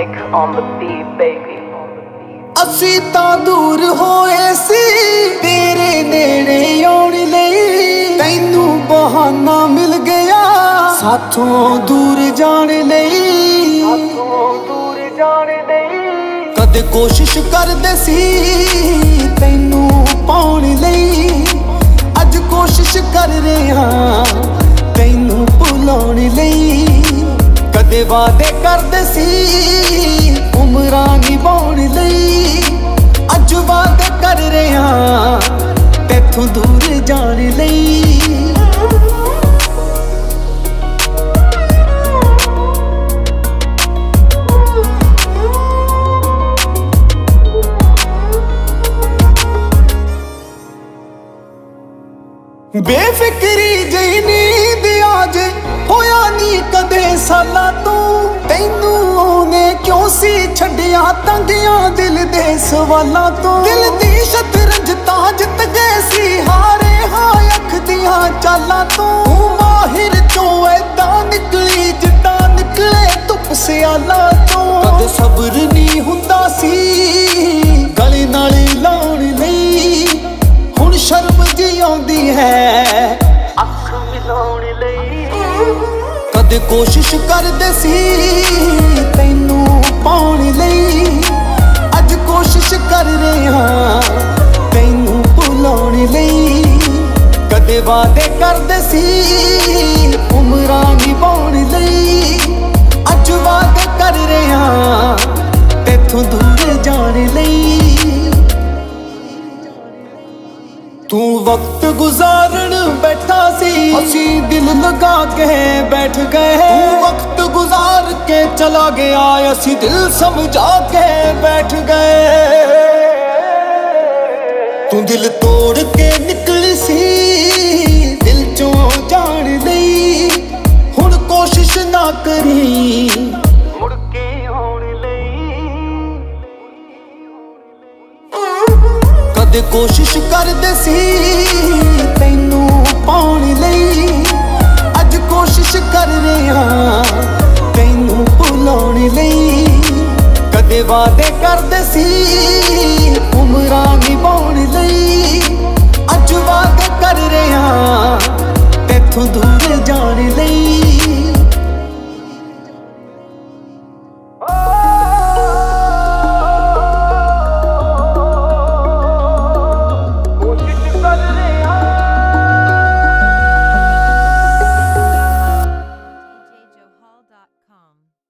Nick on the beat, baby. ਅਸੀਂ ਤਾਂ ਦੂਰ ਹੋਏ ਸੀ ਤੇਰੇ ਨੇੜੇ ਆਉਣ ਲਈ, ਤੈਨੂੰ ਬਹਾਨਾ ਮਿਲ ਗਿਆ ਸਾਥੋਂ ਦੂਰ ਜਾਣ ਲਈ। ਕਦੇ ਕੋਸ਼ਿਸ਼ ਕਰਦੇ ਸੀ ਤੈਨੂੰ ਪਾਉਣ ਲਈ, ਅੱਜ ਕੋਸ਼ਿਸ਼ ਕਰ ਰਹੇ ਹਾਂ ਤੈਨੂੰ ਭੁਲਾਉਣ ਲਈ। ਕਦੇ ਵਾਅਦੇ ਕਰਦੇ ਸੀ ਉਮਰਾਂ ਨਿਭਾਉਣ ਲਈ, ਅੱਜ ਵਾਅਦੇ ਕਰ ਰਹੇ ਹਾਂ ਤੈਥੋਂ ਦੂਰ ਜਾਣ ਲਈ। ਬੇਫਿਕਰੀ ਜਿਹੀ ਨੀਂਦ ਆਜ ਹੋਇਆ ਨੀ ਕਦੇ ਸਾਲਾਂ ਤੋਂ, ਤੈਨੂੰ ਉਹਨੇ ਕਿਉਂ ਸੀ ਛੱਡਿਆ ਤੰਗਿਆਂ ਦਿਲ ਦੇ ਸਵਾਲਾਂ ਤੋਂ। ਦਿਲ ਦੀ ਸ਼ਤਰੰਜ ਤਾਂ ਜਿੱਤ ਗਏ ਸੀ, ਹਾਰੇ ਹਾਂ ਅੱਖ ਦੀਆਂ ਚਾਲਾਂ ਤੋਂ। ਤੂੰ ਮਾਹਿਰ ਚੋਂ ਏਦਾਂ ਨਿਕਲੀ ਜਿੱਦਾਂ ਨਿਕਲੇ ਧੁੱਪ ਸਿਆਲਾਂ ਤੋਂ। ਕਦੇ ਸਬਰ ਨਹੀਂ ਹੁੰਦਾ ਸੀ ਗਲੇ ਨਾਲ ਲਾਉਣ ਲਈ, ਹੁਣ ਸ਼ਰਮ ਜਿਹੀ ਆਉਂਦੀ ਹੈ ਅੱਖ ਮਿਲਾਉਣ ਲਈ। ਕਦੇ ਕੋਸ਼ਿਸ਼ ਕਰਦੇ ਸੀ ਤੈਨੂੰ ਪਾਉਣ ਲਈ, ਅੱਜ ਕੋਸ਼ਿਸ਼ ਕਰ ਰਹੇ ਹਾਂ ਤੈਨੂੰ ਭੁਲਾਉਣ ਲਈ। ਕਦੇ ਵਾਅਦੇ ਕਰਦੇ ਸੀ ਉਮਰਾਂ ਨਿਭਾਉਣ ਲਈ, ਅੱਜ ਵਾਅਦੇ ਕਰ ਰਹੇ ਹਾਂ ਤੈਥੋਂ ਦੂਰ ਜਾਣ ਲਈ। ਤੂੰ ਵਕਤ ਗੁਜ਼ਾਰਨ ਬੈਠਾ ਸੀ, ਅਸੀਂ ਦਿਲ ਲਗਾ ਕੇ ਬੈਠ ਗਏ। ਤੂੰ ਵਕਤ ਗੁਜ਼ਾਰ ਕੇ ਚਲਾ ਗਿਆ, ਅਸੀਂ ਦਿਲ ਸਮਝਾ ਕੇ ਬੈਠ ਗਏ। ਤੂੰ ਦਿਲ ਤੋੜ ਕੇ ਨਿਕਲੀ ਸੀ ਦਿਲ ਚੋਂ ਜਾਣ ਲਈ, ਹੁਣ ਕੋਸ਼ਿਸ਼ ਨਾ ਕਰੀ ਮੁੜ ਕੇ ਆਉਣ ਲਈ। ਕਦੇ ਕੋਸ਼ਿਸ਼ ਕਰਦੇ ਸੀ ਤੈਨੂੰ ਪਾਉਣ ਲਈ, ਅੱਜ ਕੋਸ਼ਿਸ਼ ਕਰ ਰਹੇ ਹਾਂ ਤੈਨੂੰ ਭੁਲਾਉਣ ਲਈ। ਕਦੇ ਵਾਅਦੇ ਕਰਦੇ ਸੀ ਉਮਰਾਂ ਨਿਭਾਉਣ ਲਈ, ਅੱਜ ਵਾਅਦੇ ਕਰ ਰਹੇ ਹਾਂ ਤੈਥੋਂ ਦੂਰ ਜਾਣ ਲਈ। DJJohal.com